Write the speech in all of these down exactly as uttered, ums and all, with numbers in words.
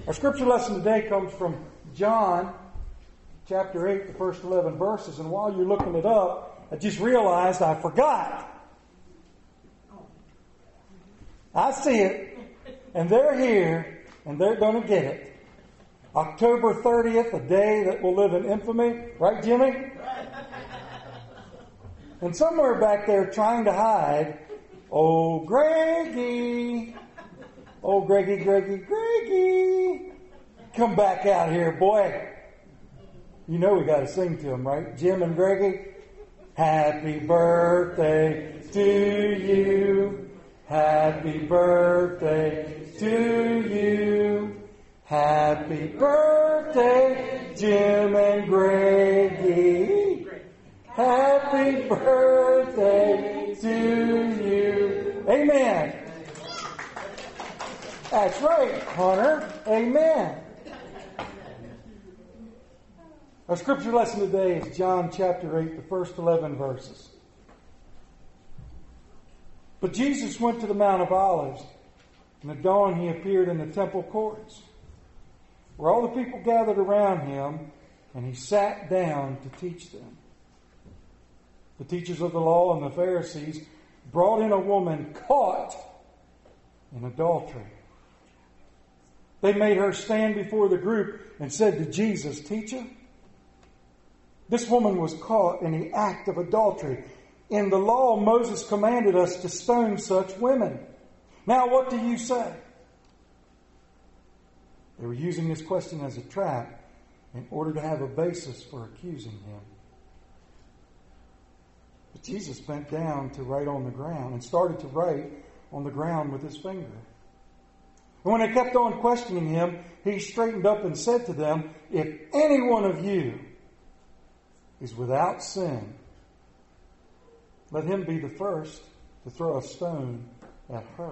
Our scripture lesson today comes from John chapter eight, the first eleven verses. And while you're looking it up, I just realized I forgot. I see it, and they're here, and they're going to get it. October thirtieth, a day that will live in infamy. Right, Jimmy? And somewhere back there trying to hide, oh, Greggy. Oh, Greggy, Greggy, Greggy. Come back out here, boy. You know we got to sing to him, right? Jim and Greggy. Happy birthday to you. Happy birthday to you. Happy birthday, Jim and Greggy. Happy birthday to you. Amen. That's right, Hunter. Amen. Our scripture lesson today is John chapter eight, the first eleven verses. But Jesus went to the Mount of Olives, and at dawn he appeared in the temple courts, where all the people gathered around him, and he sat down to teach them. The teachers of the law and the Pharisees brought in a woman caught in adultery. They made her stand before the group and said to Jesus, "Teacher, this woman was caught in the act of adultery. In the law, Moses commanded us to stone such women. Now, what do you say?" They were using this question as a trap in order to have a basis for accusing him. But Jesus bent down to write on the ground and started to write on the ground with his finger. And when they kept on questioning him, he straightened up and said to them, "If any one of you is without sin, let him be the first to throw a stone at her."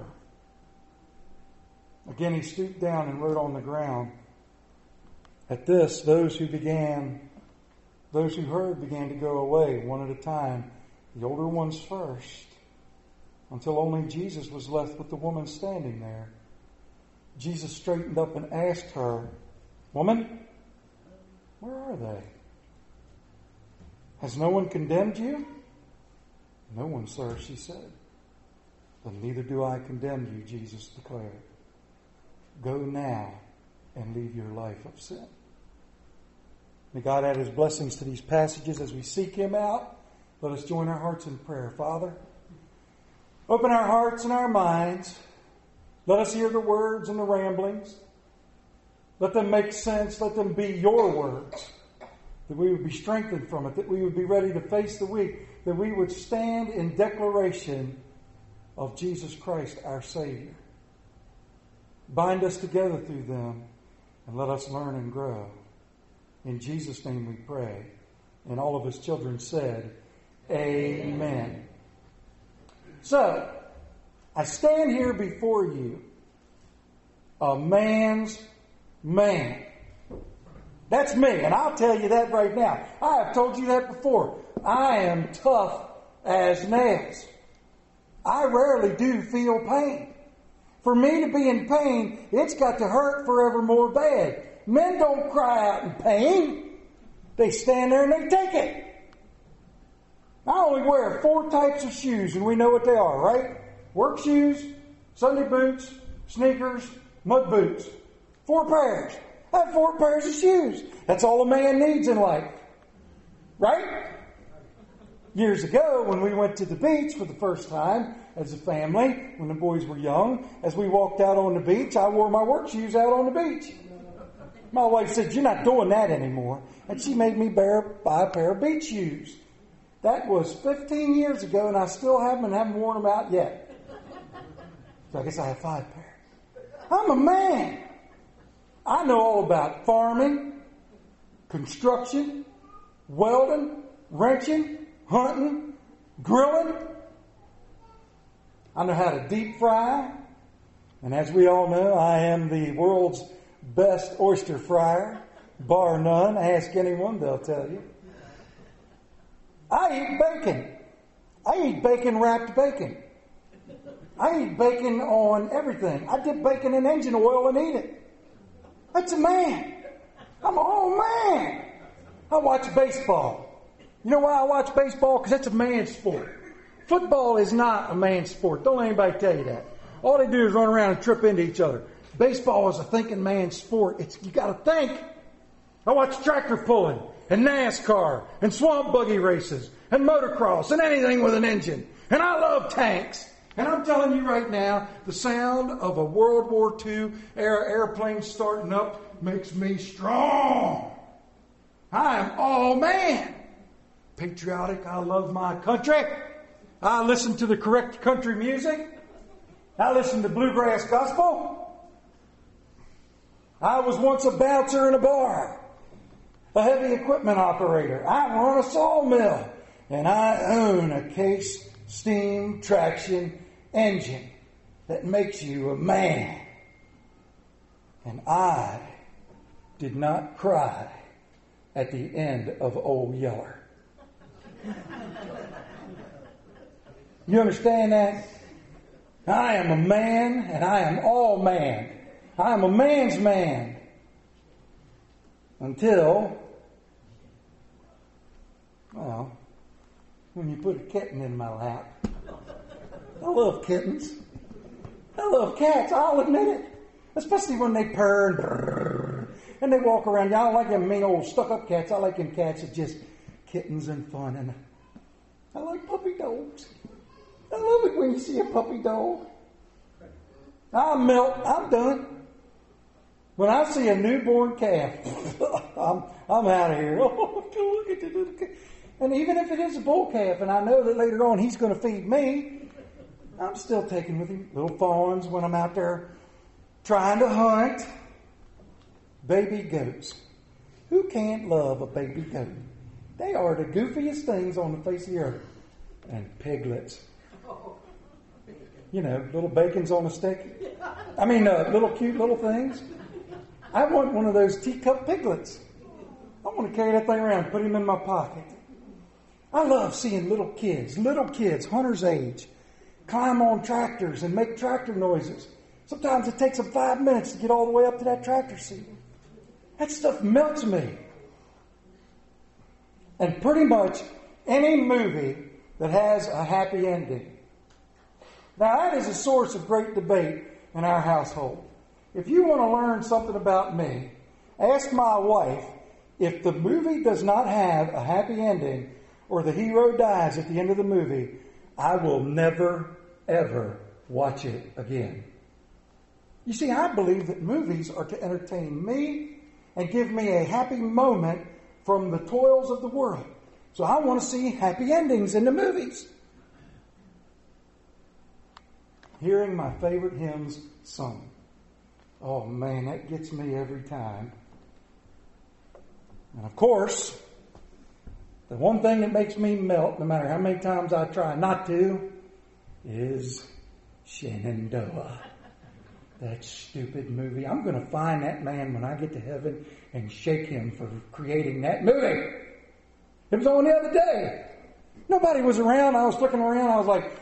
Again he stooped down and wrote on the ground. At this, those who began, those who heard began to go away one at a time, the older ones first, until only Jesus was left with the woman standing there. Jesus straightened up and asked her, "Woman, where are they? Has no one condemned you?" "No one, sir," she said. "Then neither do I condemn you," Jesus declared. "Go now and leave your life of sin." May God add his blessings to these passages as we seek him out. Let us join our hearts in prayer. Father, open our hearts and our minds. Let us hear the words and the ramblings. Let them make sense. Let them be your words. That we would be strengthened from it. That we would be ready to face the week. That we would stand in declaration of Jesus Christ, our Savior. Bind us together through them and let us learn and grow. In Jesus' name we pray. And all of his children said, Amen. So, I stand here before you, a man's man. That's me, and I'll tell you that right now. I have told you that before. I am tough as nails. I rarely do feel pain. For me to be in pain, it's got to hurt forevermore bad. Men don't cry out in pain. They stand there and they take it. I only wear four types of shoes, and we know what they are, right? Work shoes, Sunday boots, sneakers, mud boots. Four pairs. I have four pairs of shoes. That's all a man needs in life. Right? Years ago, when we went to the beach for the first time as a family, when the boys were young, as we walked out on the beach, I wore my work shoes out on the beach. My wife said, "You're not doing that anymore." And she made me bear, buy a pair of beach shoes. That was fifteen years ago, and I still haven't and haven't worn them out yet. So I guess I have five pairs. I'm a man. I know all about farming, construction, welding, wrenching, hunting, grilling. I know how to deep fry. And as we all know, I am the world's best oyster fryer, bar none. Ask anyone, they'll tell you. I eat bacon. I eat bacon wrapped bacon. I eat bacon on everything. I dip bacon in engine oil and eat it. that's a man. I'm all man. I watch baseball. You know why I watch baseball? Because it's a man's sport. Football is not a man's sport. Don't let anybody tell you that. All they do is run around and trip into each other. Baseball is a thinking man's sport. It's you got to think. I watch tractor pulling and NASCAR and swamp buggy races and motocross and anything with an engine. And I love tanks. And I'm telling you right now, the sound of a World War Two era airplane starting up makes me strong. I am all man. Patriotic, I love my country. I listen to the correct country music. I listen to bluegrass gospel. I was once a bouncer in a bar, a heavy equipment operator. I run a sawmill, and I own a case steam traction engine that makes you a man. And I did not cry at the end of Old Yeller. You understand that? I am a man, and I am all man. I am a man's man. Until, well, when you put a kitten in my lap. I love kittens. I love cats, I'll admit it. Especially when they purr and brrr, and they walk around. I don't like them mean old stuck-up cats. I like them cats that just kittens and fun. And I like puppy dogs. I love it when you see a puppy dog. I melt. I'm done. When I see a newborn calf, I'm I'm out of here. Oh, look at the little calf. And even if it is a bull calf, and I know that later on he's going to feed me, I'm still taking with him little fawns when I'm out there trying to hunt. Baby goats. Who can't love a baby goat? They are the goofiest things on the face of the earth. And piglets. You know, little bacons on a stick. I mean, uh, little cute little things. I want one of those teacup piglets. I want to carry that thing around and put him in my pocket. I love seeing little kids, little kids, hunter's age, climb on tractors and make tractor noises. Sometimes it takes them five minutes to get all the way up to that tractor seat. That stuff melts me. And pretty much any movie that has a happy ending. Now, that is a source of great debate in our household. If you want to learn something about me, ask my wife if the movie does not have a happy ending or the hero dies at the end of the movie, I will never, ever watch it again. You see, I believe that movies are to entertain me and give me a happy moment from the toils of the world. So I want to see happy endings in the movies. Hearing my favorite hymns sung. Oh man, that gets me every time. And of course, the one thing that makes me melt, no matter how many times I try not to, is Shenandoah. That stupid movie. I'm going to find that man when I get to heaven and shake him for creating that movie. It was on the other day. Nobody was around. I was flicking around. I was like,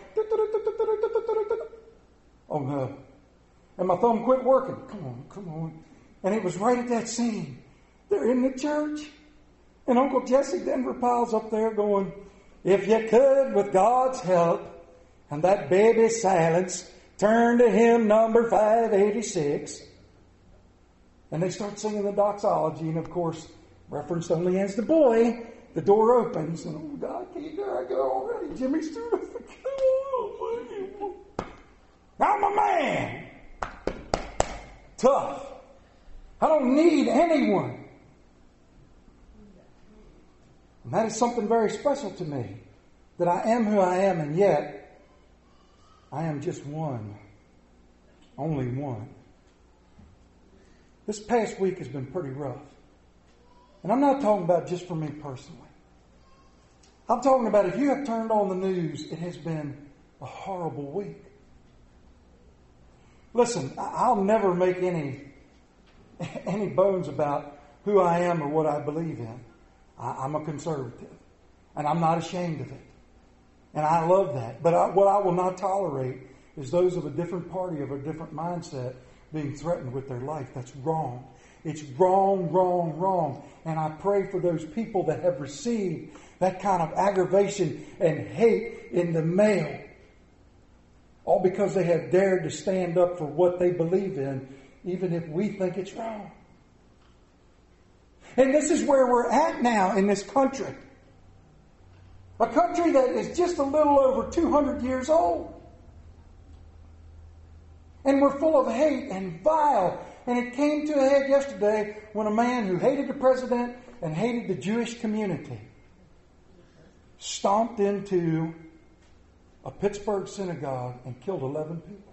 oh no. And my thumb quit working. Come on, come on. And it was right at that scene. They're in the church. And Uncle Jesse Denver piles up there going, if you could, with God's help, and that baby's silence, turn to hymn number five eighty-six. And they start singing the doxology, and of course, referenced only as the boy, the door opens, and oh God, can't there I go already? Jimmy Stewart. I'm a man. Tough. I don't need anyone. And that is something very special to me. That I am who I am, and yet I am just one. Only one. This past week has been pretty rough. And I'm not talking about just for me personally. I'm talking about if you have turned on the news, it has been a horrible week. Listen, I'll never make any any bones about who I am or what I believe in. I'm a conservative, and I'm not ashamed of it. And I love that. But I, what I will not tolerate is those of a different party, of a different mindset, being threatened with their life. That's wrong. It's wrong, wrong, wrong. And I pray for those people that have received that kind of aggravation and hate in the mail, all because they have dared to stand up for what they believe in, even if we think it's wrong. And this is where we're at now in this country. A country that is just a little over two hundred years old. And we're full of hate and vile. And it came to a head yesterday when a man who hated the president and hated the Jewish community stomped into a Pittsburgh synagogue and killed eleven people.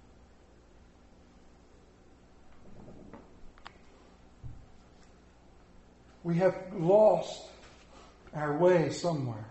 We have lost our way somewhere.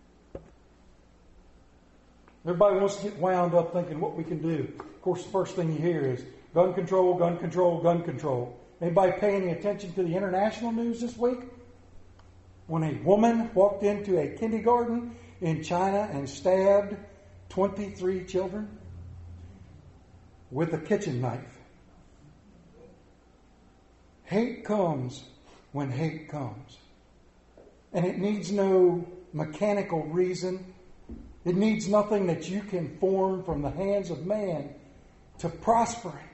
Everybody wants to get wound up thinking what we can do. Of course, the first thing you hear is gun control, gun control, gun control. Anybody pay any attention to the international news this week? When a woman walked into a kindergarten in China and stabbed twenty-three children with a kitchen knife. Hate comes when hate comes. And it needs no mechanical reason. It needs nothing that you can form from the hands of man to prosper it.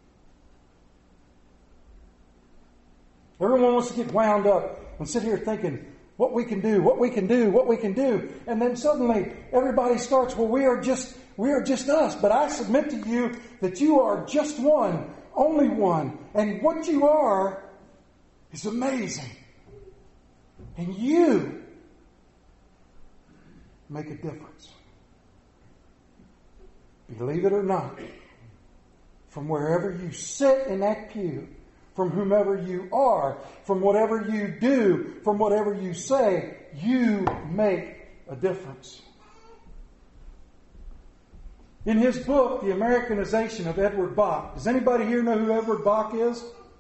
Everyone wants to get wound up and sit here thinking what we can do, what we can do, what we can do. And then suddenly everybody starts, well, we are just, we are just us. But I submit to you that you are just one, only one. And what you are is amazing. And you make a difference. Believe it or not, from wherever you sit in that pew, from whomever you are, from whatever you do, from whatever you say, you make a difference. In his book, The Americanization of Edward Bach, does anybody here know who Edward Bach is?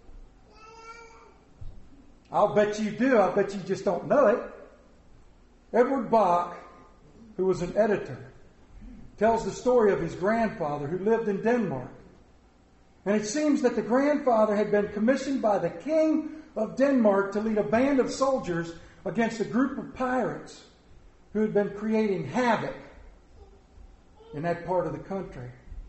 I'll bet you do. I'll bet you just don't know it. Edward Bach, who was an editor, tells the story of his grandfather who lived in Denmark. And it seems that the grandfather had been commissioned by the king of Denmark to lead a band of soldiers against a group of pirates who had been creating havoc in that part of the country.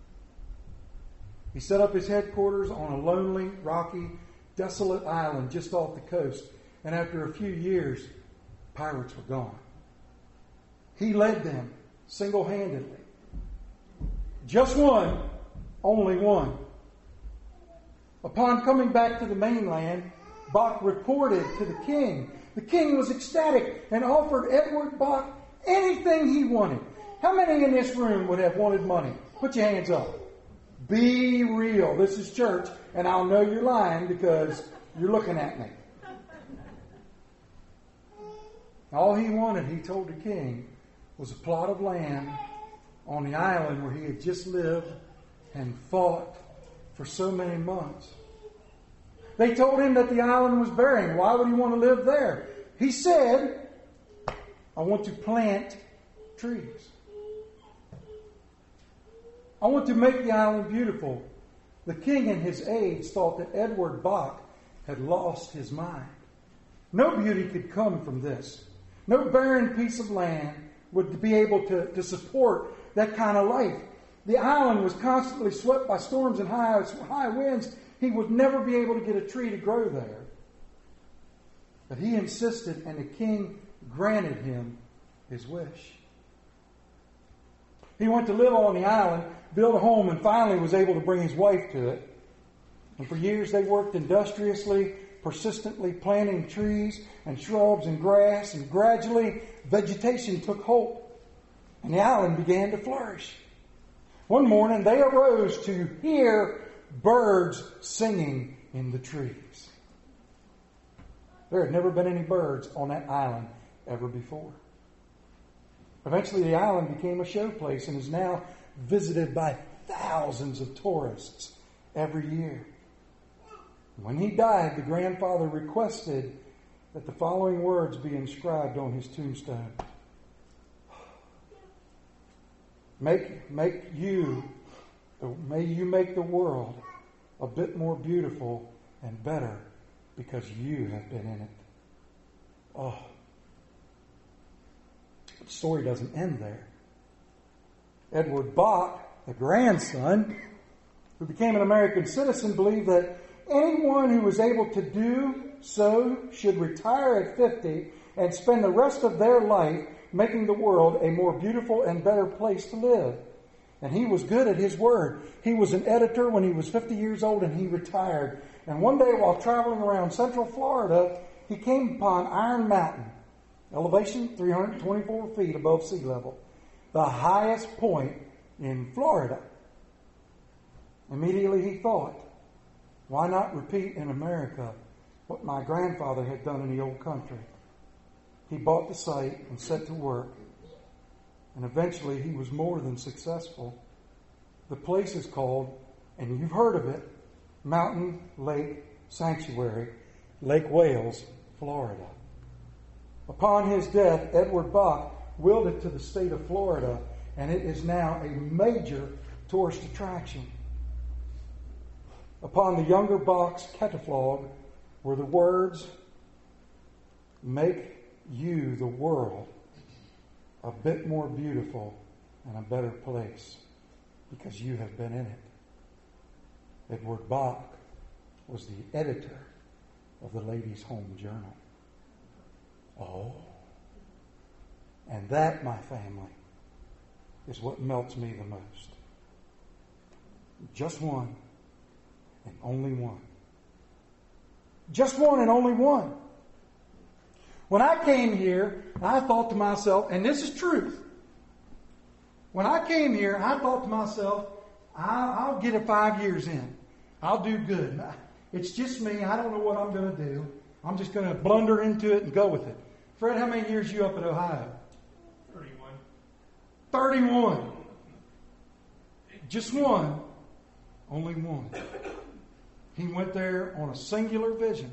He set up his headquarters on a lonely, rocky, desolate island just off the coast. And after a few years, pirates were gone. He led them single-handedly. Just one, only one. Upon coming back to the mainland, Bach reported to the king. The king was ecstatic and offered Edward Bach anything he wanted. How many in this room would have wanted money? Put your hands up. Be real. This is church, and I'll know you're lying because you're looking at me. All he wanted, he told the king, was a plot of land on the island where he had just lived and fought for so many months. They told him that the island was barren. Why would he want to live there? He said, I want to plant trees. I want to make the island beautiful. The king and his aides thought that Edward Bach had lost his mind. No beauty could come from this. No barren piece of land would be able to, to support that kind of life. The island was constantly swept by storms and high, high winds. He would never be able to get a tree to grow there. But he insisted, and the king granted him his wish. He went to live on the island, built a home, and finally was able to bring his wife to it. And for years they worked industriously, persistently planting trees and shrubs and grass, and gradually vegetation took hold, and the island began to flourish. One morning they arose to hear birds singing in the trees. There had never been any birds on that island ever before. Eventually the island became a showplace and is now visited by thousands of tourists every year. When he died, the grandfather requested that the following words be inscribed on his tombstone. Make, make you, may you make the world a bit more beautiful and better because you have been in it. Oh. The story doesn't end there. Edward Bach, the grandson, who became an American citizen, believed that anyone who was able to do so should retire at fifty and spend the rest of their life making the world a more beautiful and better place to live. And he was good at his word. He was an editor when he was fifty years old, and he retired. And one day while traveling around Central Florida, he came upon Iron Mountain, elevation three hundred twenty-four feet above sea level, the highest point in Florida. Immediately he thought, why not repeat in America what my grandfather had done in the old country? He bought the site and set to work. And eventually he was more than successful. The place is called, and you've heard of it, Mountain Lake Sanctuary, Lake Wales, Florida. Upon his death, Edward Bach willed it to the state of Florida, and it is now a major tourist attraction. Upon the younger Bach's catafalque were the words, "Make you the world a bit more beautiful and a better place because you have been in it." Edward Bach was the editor of the Ladies' Home Journal. Oh. And that, my family, is what melts me the most. Just one and only one. Just one and only one. When I came here, I thought to myself, and this is truth. When I came here, I thought to myself, I'll, I'll get it five years in. I'll do good. It's just me. I don't know what I'm going to do. I'm just going to blunder into it and go with it. Fred, how many years you up at Ohio? thirty-one. thirty-one. Just one. Only one. He went there on a singular vision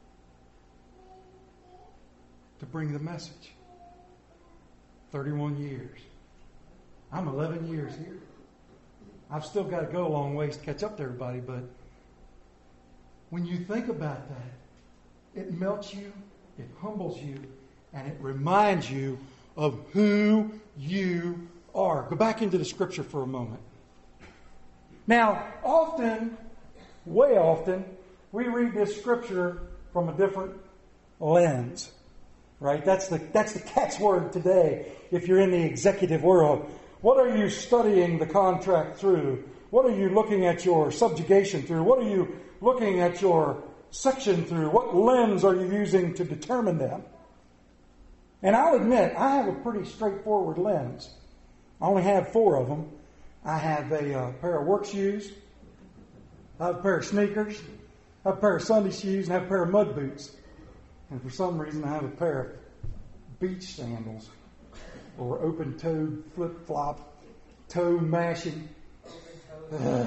to bring the message. thirty-one years. I'm eleven years here. I've still got to go a long ways to catch up to everybody, but when you think about that, it melts you, it humbles you, and it reminds you of who you are. Go back into the scripture for a moment. Now, often, way often, we read this scripture from a different lens. Right? That's the that's the catchword today if you're in the executive world. What are you studying the contract through? What are you looking at your subjugation through? What are you looking at your section through? What lens are you using to determine them? And I'll admit, I have a pretty straightforward lens. I only have four of them. I have a uh, pair of work shoes, I have a pair of sneakers, I have a pair of Sunday shoes, and I have a pair of mud boots. And for some reason, I have a pair of beach sandals or open-toed, flip-flop, toe mashing. Ugh.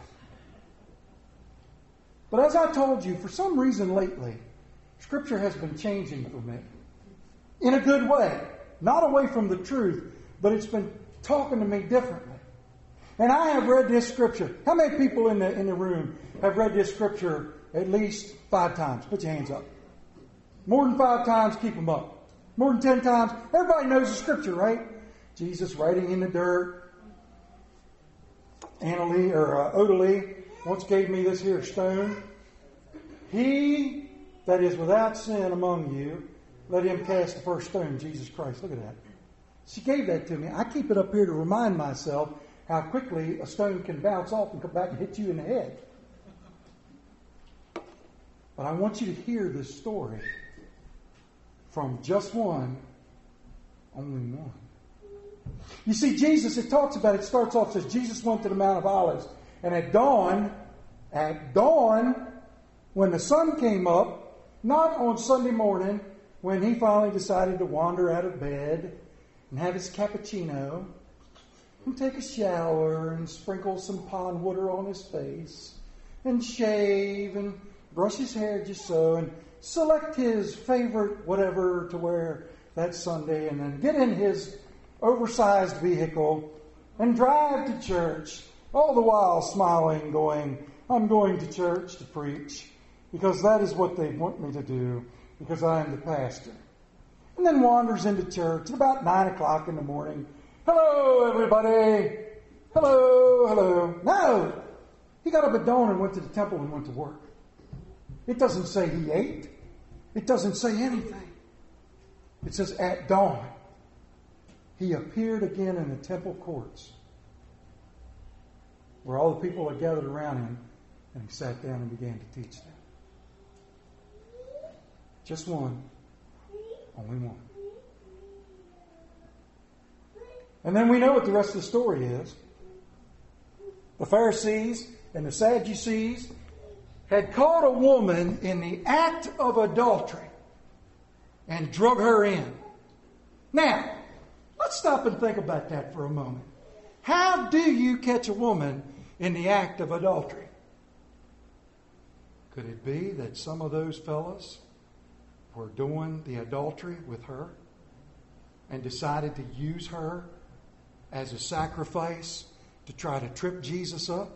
But as I told you, for some reason lately, Scripture has been changing for me. In a good way. Not away from the truth, but it's been talking to me differently. And I have read this Scripture. How many people in the, in the room have read this Scripture at least five times? Put your hands up. More than five times, keep them up. More than ten times. Everybody knows the scripture, right? Jesus writing in the dirt. Annalie, or uh, Odalie once gave me this here stone. He that is without sin among you, let him cast the first stone, Jesus Christ. Look at that. She gave that to me. I keep it up here to remind myself how quickly a stone can bounce off and come back and hit you in the head. But I want you to hear this story. From just one, only one. You see, Jesus, it talks about, it starts off, says, Jesus went to the Mount of Olives. And at dawn, at dawn, when the sun came up, not on Sunday morning, when he finally decided to wander out of bed and have his cappuccino and take a shower and sprinkle some pond water on his face and shave and brush his hair just so and select his favorite whatever to wear that Sunday and then get in his oversized vehicle and drive to church, all the while smiling, going, I'm going to church to preach because that is what they want me to do because I am the pastor. And then wanders into church at about nine o'clock in the morning. Hello, everybody. Hello, hello. No. He got up at dawn and went to the temple and went to work. It doesn't say he ate. It doesn't say anything. It says at dawn, he appeared again in the temple courts where all the people had gathered around him, and he sat down and began to teach them. Just one. Only one. And then we know what the rest of the story is. The Pharisees and the Sadducees had caught a woman in the act of adultery and drug her in. Now, let's stop and think about that for a moment. How do you catch a woman in the act of adultery? Could it be that some of those fellas were doing the adultery with her and decided to use her as a sacrifice to try to trip Jesus up?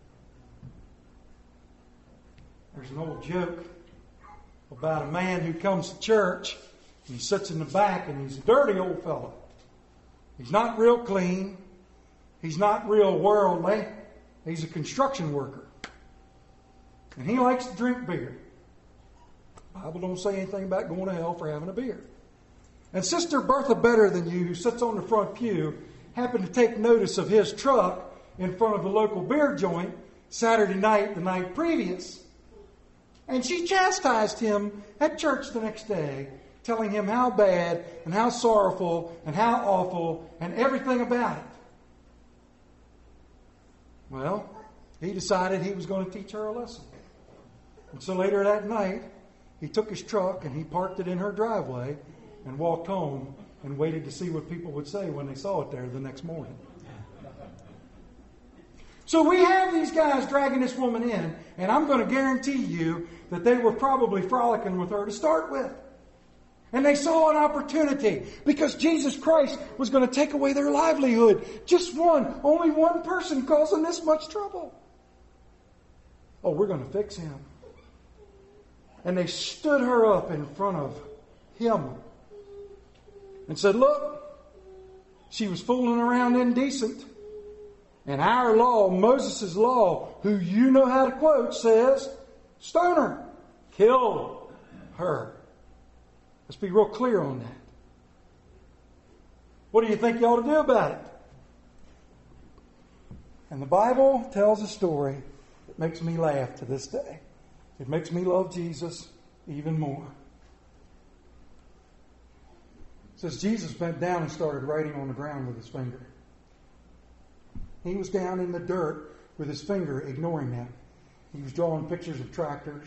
There's an old joke about a man who comes to church and he sits in the back and he's a dirty old fellow. He's not real clean. He's not real worldly. He's a construction worker. And he likes to drink beer. The Bible don't say anything about going to hell for having a beer. And Sister Bertha Better Than You, who sits on the front pew, happened to take notice of his truck in front of the local beer joint Saturday night, the night previous. And she chastised him at church the next day, telling him how bad and how sorrowful and how awful and everything about it. Well, he decided he was going to teach her a lesson. And so later that night, he took his truck and he parked it in her driveway and walked home and waited to see what people would say when they saw it there the next morning. So we have these guys dragging this woman in, and I'm going to guarantee you that they were probably frolicking with her to start with. And they saw an opportunity because Jesus Christ was going to take away their livelihood. Just one, only one person causing this much trouble. Oh, we're going to fix him. And they stood her up in front of him and said, look, she was fooling around indecent. And our law, Moses' law, who you know how to quote, says, stone her, kill her. Let's be real clear on that. What do you think you ought to do about it? And the Bible tells a story that makes me laugh to this day. It makes me love Jesus even more. It says Jesus bent down and started writing on the ground with his finger. He was down in the dirt with his finger, ignoring them. He was drawing pictures of tractors.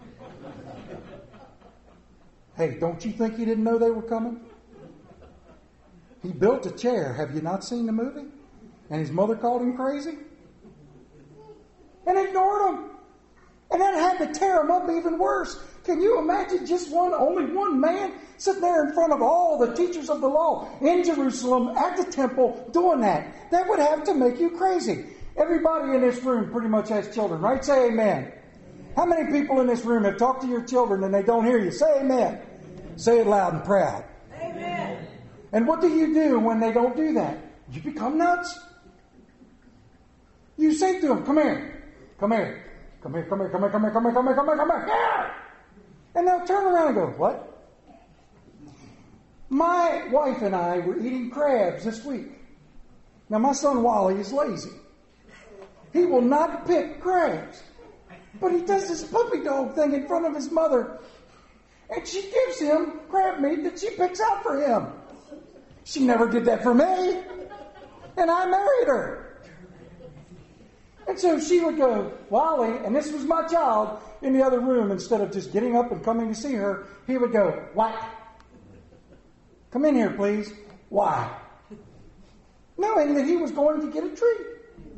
Hey, don't you think he didn't know they were coming? He built a chair. Have you not seen the movie? And his mother called him crazy? And ignored him. And that had to tear him up even worse. Can you imagine just one, only one man sitting there in front of all the teachers of the law in Jerusalem at the temple doing that? That would have to make you crazy. Everybody in this room pretty much has children, right? Say amen. How many people in this room have talked to your children and they don't hear you? Say amen. Say it loud and proud. Amen. And what do you do when they don't do that? You become nuts. You say to them, come here, come here, come here, come here, come here, come here, come here, come here, come here, come here. Yeah! And they'll turn around and go, what? My wife and I were eating crabs this week. Now my son Wally is lazy. He will not pick crabs. But he does this puppy dog thing in front of his mother. And she gives him crab meat that she picks out for him. She never did that for me. And I married her. And so she would go, Wally, and this was my child in the other room, instead of just getting up and coming to see her, he would go, what? Come in here, please. Why? Knowing that he was going to get a treat.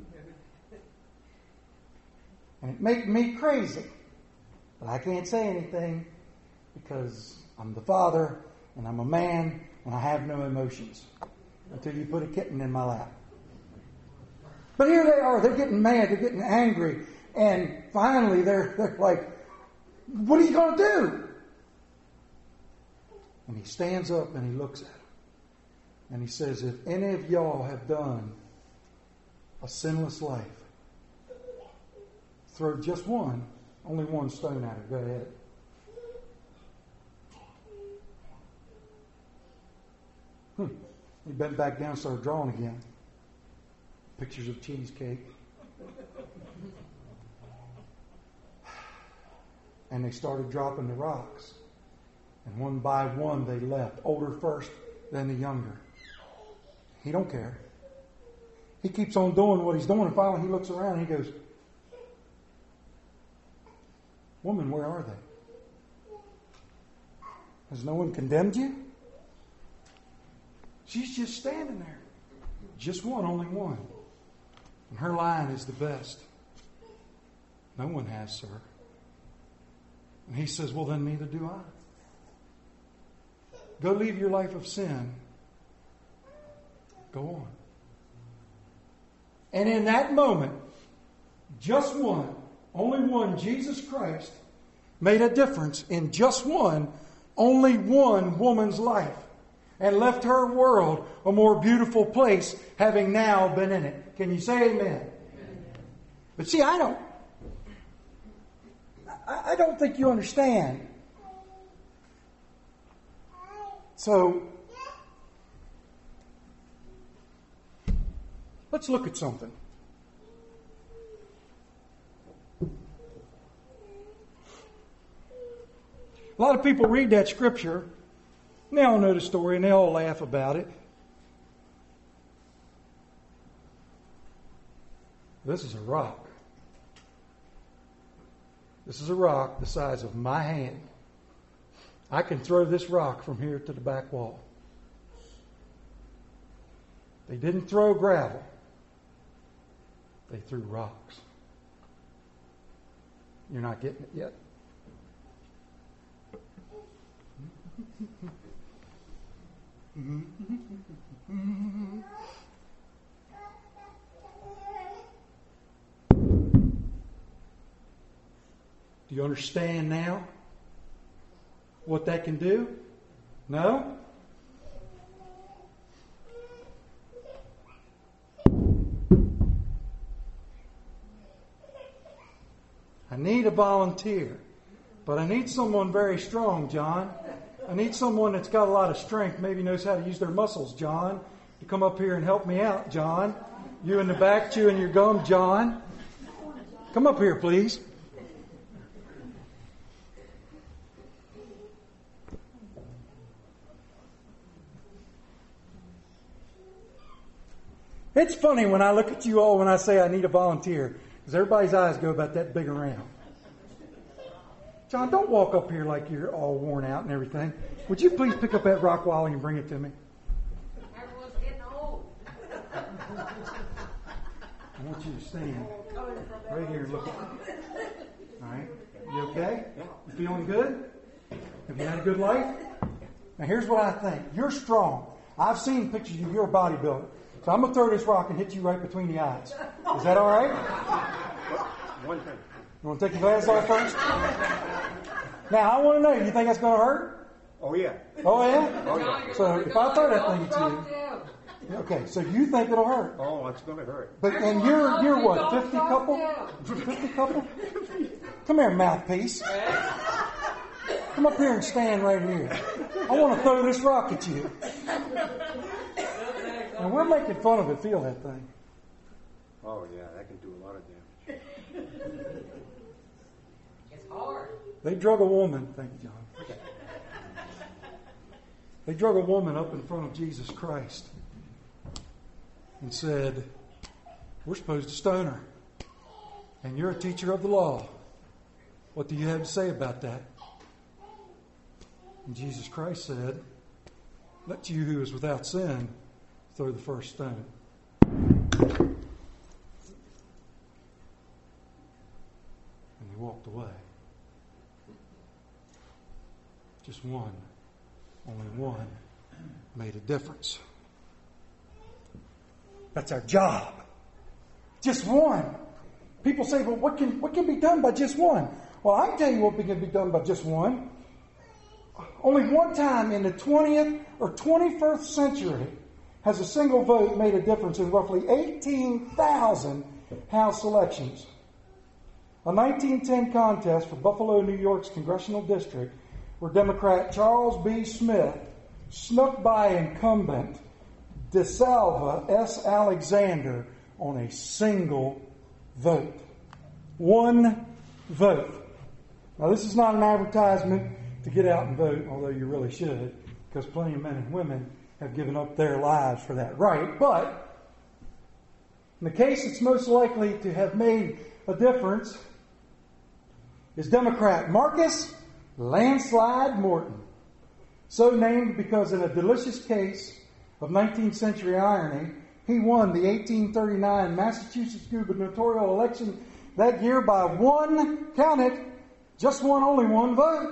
And it made me crazy. But I can't say anything because I'm the father and I'm a man and I have no emotions until you put a kitten in my lap. But here they are. They're getting mad. They're getting angry. And finally, they're, they're like, what are you going to do? And he stands up and he looks at them. And he says, if any of y'all have done a sinless life, throw just one, only one stone at her. Go ahead. Hmm. He bent back down and started drawing again. Pictures of cheesecake. And they started dropping the rocks. And one by one they left. Older first, then the younger. He don't care. He keeps on doing what he's doing, and finally he looks around and he goes, woman, where are they? Has no one condemned you? She's just standing there. Just one, only one. And her line is the best. No one has, sir. And he says, well, then neither do I. Go leave your life of sin. Go on. And in that moment, just one, only one, Jesus Christ, made a difference in just one, only one woman's life, and left her world a more beautiful place, having now been in it. Can you say amen? Amen. But see, I don't, I, I don't think you understand. So, let's look at something. A lot of people read that scripture, and they all know the story, and they all laugh about it. This is a rock. This is a rock the size of my hand. I can throw this rock from here to the back wall. They didn't throw gravel. They threw rocks. You're not getting it yet. Do you understand now what that can do? No? I need a volunteer, but I need someone very strong, John. I need someone that's got a lot of strength, maybe knows how to use their muscles, John, to come up here and help me out, John. You in the back chewing your gum, John. Come up here, please. It's funny when I look at you all when I say I need a volunteer, because everybody's eyes go about that big around. John, don't walk up here like you're all worn out and everything. Would you please pick up that rock wall and bring it to me? Everyone's getting old. I want you to stand right here and look at me. All right? You okay? You feeling good? Have you had a good life? Now here's what I think. You're strong. I've seen pictures of your bodybuilder. So I'm going to throw this rock and hit you right between the eyes. Is that all right? One thing. You want to take your glasses off first? Now, I want to know, you think that's going to hurt? Oh, yeah. Oh, yeah? Oh, yeah. So if I throw that thing at you, okay, so you think it'll hurt? Oh, it's going to hurt. But and you're you're what, fifty couple? fifty couple? Come here, mouthpiece. Come up here and stand right here. I want to throw this rock at you. And we're making fun of it. Feel that thing. Oh, yeah, that can do a lot of damage. It's hard. They drug a woman. Thank you, John. They drug a woman up in front of Jesus Christ and said, we're supposed to stone her. And you're a teacher of the law. What do you have to say about that? And Jesus Christ said, let you who is without sin throw the first stone. And they walked away. Just one, only one, made a difference. That's our job. Just one. People say, well, what can, what can be done by just one? Well, I can tell you what can be done by just one. Only one time in the twentieth or twenty-first century has a single vote made a difference in roughly eighteen thousand House elections. A nineteen ten contest for Buffalo, New York's congressional district, where Democrat Charles B. Smith snuck by incumbent DeSalva S. Alexander on a single vote. One vote. Now, this is not an advertisement to get out and vote, although you really should, because plenty of men and women have given up their lives for that right. But in the case that's most likely to have made a difference is Democrat Marcus Landslide Morton, so named because in a delicious case of nineteenth century irony, he won the eighteen thirty-nine Massachusetts gubernatorial election that year by one, count it, just one, only one vote.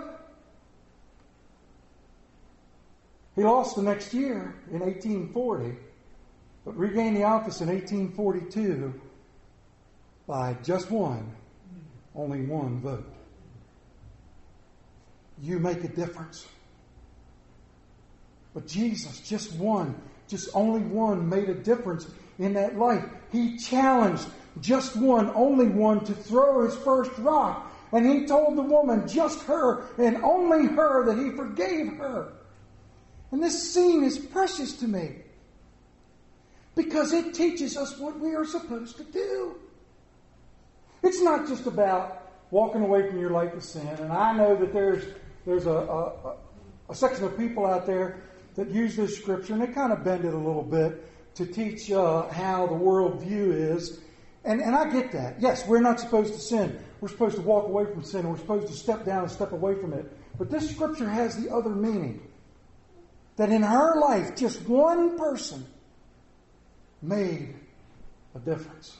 He lost the next year in eighteen forty, but regained the office in eighteen forty-two by just one, only one vote. You make a difference. But Jesus, just one, just only one, made a difference in that life. He challenged just one, only one, to throw his first rock. And he told the woman, just her, and only her, that he forgave her. And this scene is precious to me because it teaches us what we are supposed to do. It's not just about walking away from your life of sin. And I know that there's there's a, a, a section of people out there that use this scripture, and they kind of bend it a little bit to teach uh, how the world view is. And, and I get that. Yes, we're not supposed to sin. We're supposed to walk away from sin. We're supposed to step down and step away from it. But this scripture has the other meaning. That in her life, just one person made a difference.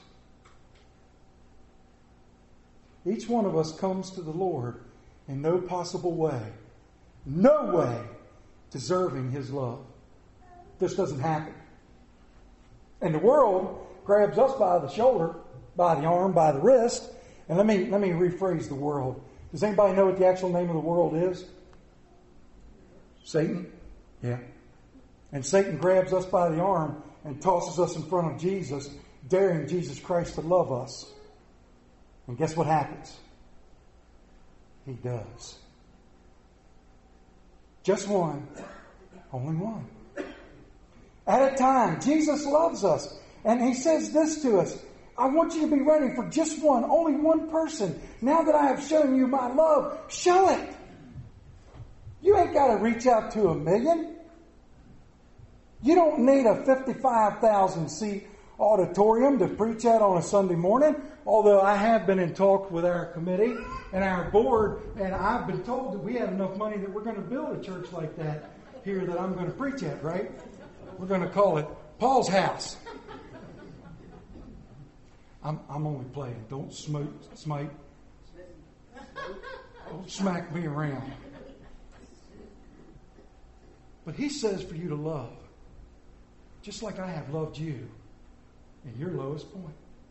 Each one of us comes to the Lord in no possible way, no way deserving His love. This doesn't happen. And the world grabs us by the shoulder, by the arm, by the wrist. And let me let me rephrase the world. Does anybody know what the actual name of the world is? Satan? Yeah. And Satan grabs us by the arm and tosses us in front of Jesus, daring Jesus Christ to love us. And guess what happens? He does. Just one. Only one. At a time, Jesus loves us. And He says this to us. I want you to be ready for just one, only one person. Now that I have shown you my love, show it. You ain't got to reach out to a million. You don't need a fifty-five thousand seat auditorium to preach at on a Sunday morning, although I have been in talk with our committee and our board, and I've been told that we have enough money that we're going to build a church like that here that I'm going to preach at, right? We're going to call it Paul's House. I'm, I'm only playing. Don't smote, smite. Don't smack me around. But He says for you to love, just like I have loved you in your lowest point.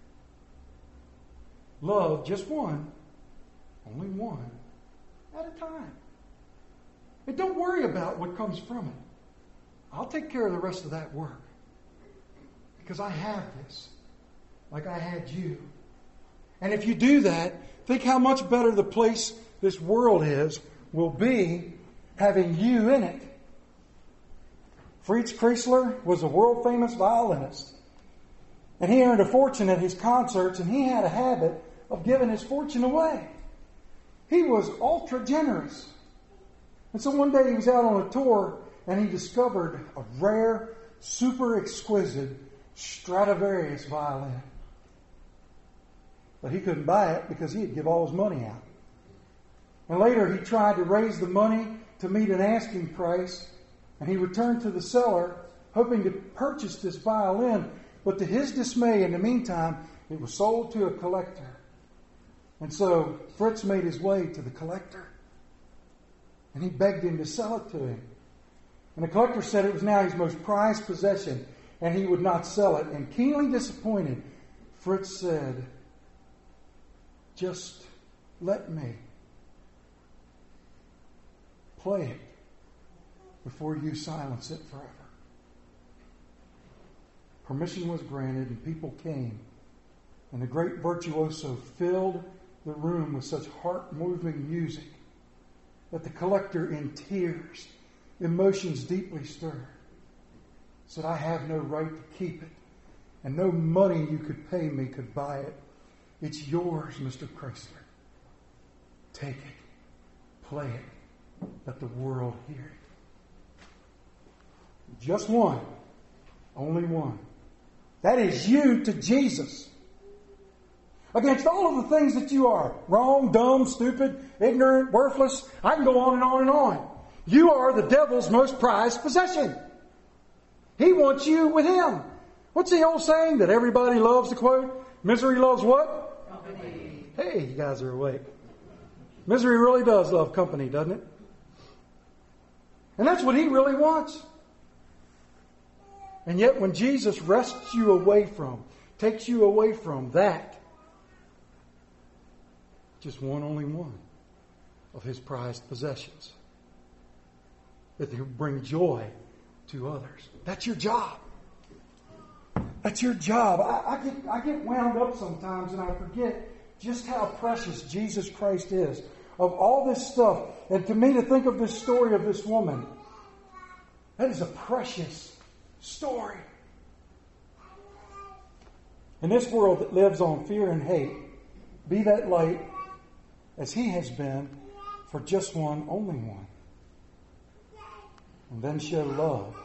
Love just one, only one, at a time. And don't worry about what comes from it. I'll take care of the rest of that work. Because I have this, like I had you. And if you do that, think how much better the place this world is will be having you in it. Fritz Kreisler was a world-famous violinist. And he earned a fortune at his concerts, and he had a habit of giving his fortune away. He was ultra generous. And so one day he was out on a tour, and he discovered a rare, super exquisite Stradivarius violin. But he couldn't buy it because he'd give all his money out. And later he tried to raise the money to meet an asking price, and he returned to the seller hoping to purchase this violin. But to his dismay, in the meantime, it was sold to a collector. And so Fritz made his way to the collector. And he begged him to sell it to him. And the collector said it was now his most prized possession, and he would not sell it. And keenly disappointed, Fritz said, just let me play it before you silence it forever. Permission was granted and people came. And the great virtuoso filled the room with such heart-moving music that the collector, in tears, emotions deeply stirred, said, I have no right to keep it, and no money you could pay me could buy it. It's yours, Mister Chrysler. Take it. Play it. Let the world hear it. Just one. Only one. That is you to Jesus. Against all of the things that you are. Wrong, dumb, stupid, ignorant, worthless. I can go on and on and on. You are the devil's most prized possession. He wants you with him. What's the old saying that everybody loves to quote? Misery loves what? Company. Hey, you guys are awake. Misery really does love company, doesn't it? And that's what he really wants. And yet when Jesus wrests you away from, takes you away from that, just one, only one of his prized possessions, that he'll bring joy to others. That's your job. That's your job. I, I get I get wound up sometimes and I forget just how precious Jesus Christ is. Of all this stuff, and to me to think of this story of this woman, that is a precious story. In this world that lives on fear and hate, be that light as he has been for just one, only one. And then show love.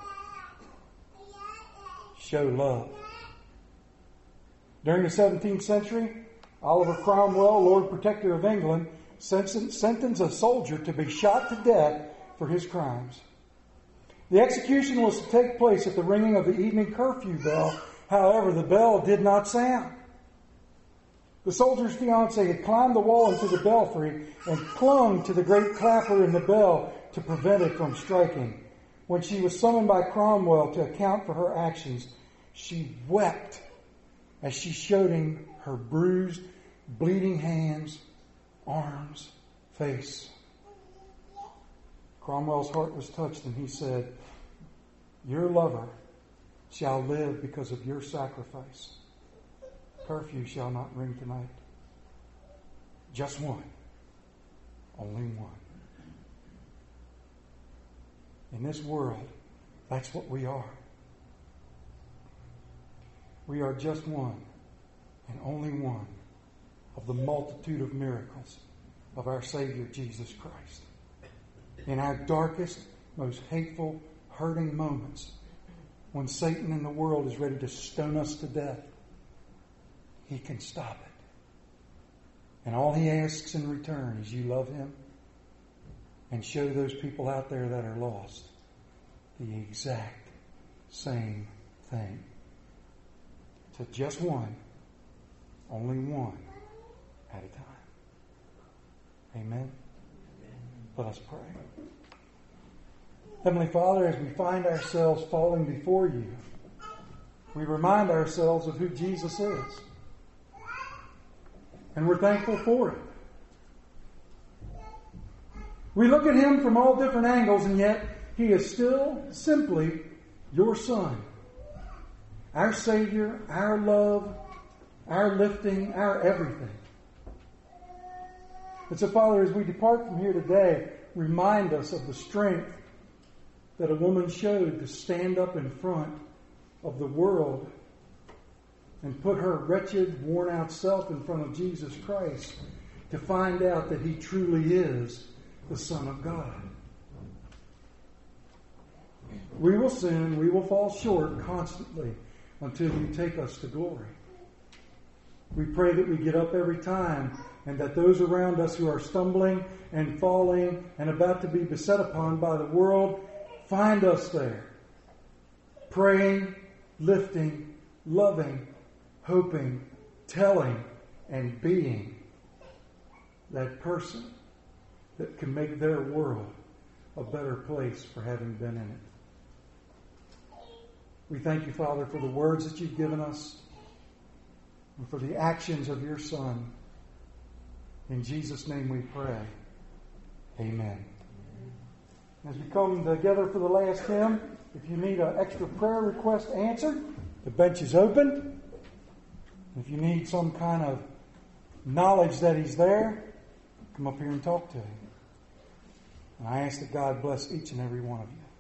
Show love. During the seventeenth century, Oliver Cromwell, Lord Protector of England, sentenced a soldier to be shot to death for his crimes. The execution was to take place at the ringing of the evening curfew bell. However, the bell did not sound. The soldier's fiancée had climbed the wall into the belfry and clung to the great clapper in the bell to prevent it from striking. When she was summoned by Cromwell to account for her actions, she wept as she showed him her bruised, bleeding hands, arms, face. Cromwell's heart was touched and he said, your lover shall live because of your sacrifice. Curfew shall not ring tonight. Just one. Only one. In this world, that's what we are. We are just one and only one of the multitude of miracles of our Savior Jesus Christ. In our darkest, most hateful, hurting moments, when Satan and the world is ready to stone us to death, he can stop it. And all he asks in return is you love him and show those people out there that are lost the exact same thing. To just one, only one at a time. Amen? Amen. Let us pray. Heavenly Father, as we find ourselves falling before you, we remind ourselves of who Jesus is. And we're thankful for it. We look at him from all different angles, and yet he is still simply your Son. Our Savior, our love, our lifting, our everything. And so, Father, as we depart from here today, remind us of the strength that a woman showed to stand up in front of the world and put her wretched, worn-out self in front of Jesus Christ to find out that he truly is the Son of God. We will sin, we will fall short constantly until you take us to glory. We pray that we get up every time and that those around us who are stumbling and falling and about to be beset upon by the world find us there, praying, lifting, loving, hoping, telling, and being that person that can make their world a better place for having been in it. We thank you, Father, for the words that you've given us and for the actions of your Son In Jesus' name we pray. Amen. As we come together for the last hymn, if you need an extra prayer request answered, the bench is open. If you need some kind of knowledge that He's there, come up here and talk to Him. And I ask that God bless each and every one of you.